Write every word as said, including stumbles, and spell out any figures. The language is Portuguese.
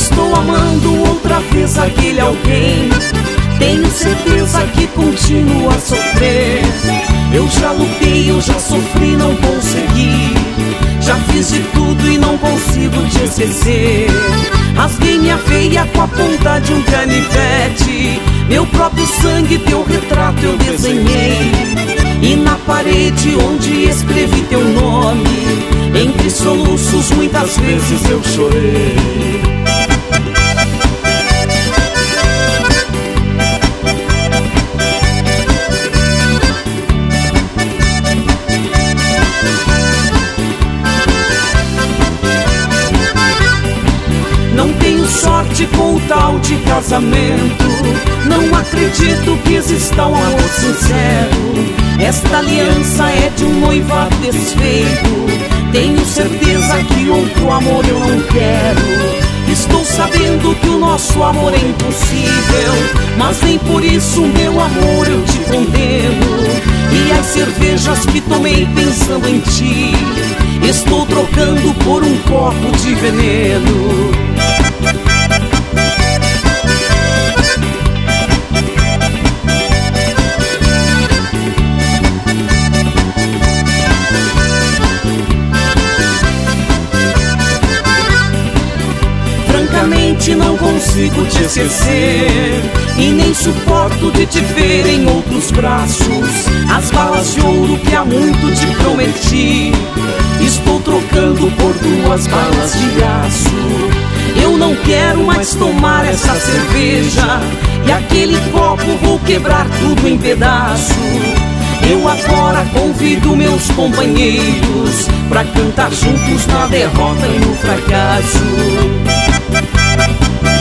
Estou amando outra vez aquele alguém. Tenho certeza que continuo a sofrer. Eu já lutei, eu já sofri, não consegui. Já fiz de tudo e não consigo te esquecer. Rasguei minha veia com a ponta de um canivete. Meu próprio sangue, teu retrato eu desenhei. E na parede onde escrevi teu nome, entre soluços muitas vezes eu chorei. Não tenho sorte com o tal de casamento. Não acredito que exista um amor sincero. Esta aliança é de um noivado desfeito. Tenho certeza que outro amor eu não quero. Estou sabendo que o nosso amor é impossível, mas nem por isso, meu amor, eu te condeno. E as cervejas que tomei pensando em ti, estou trocando por um copo de veneno. Francamente não consigo te esquecer, e nem suporto de te ver em outros braços. As balas de ouro que há muito te prometi, estou trocando por duas balas de aço. Eu não quero mais tomar essa cerveja, e aquele copo vou quebrar tudo em pedaço. Eu agora convido meus companheiros pra cantar juntos na derrota e no fracasso.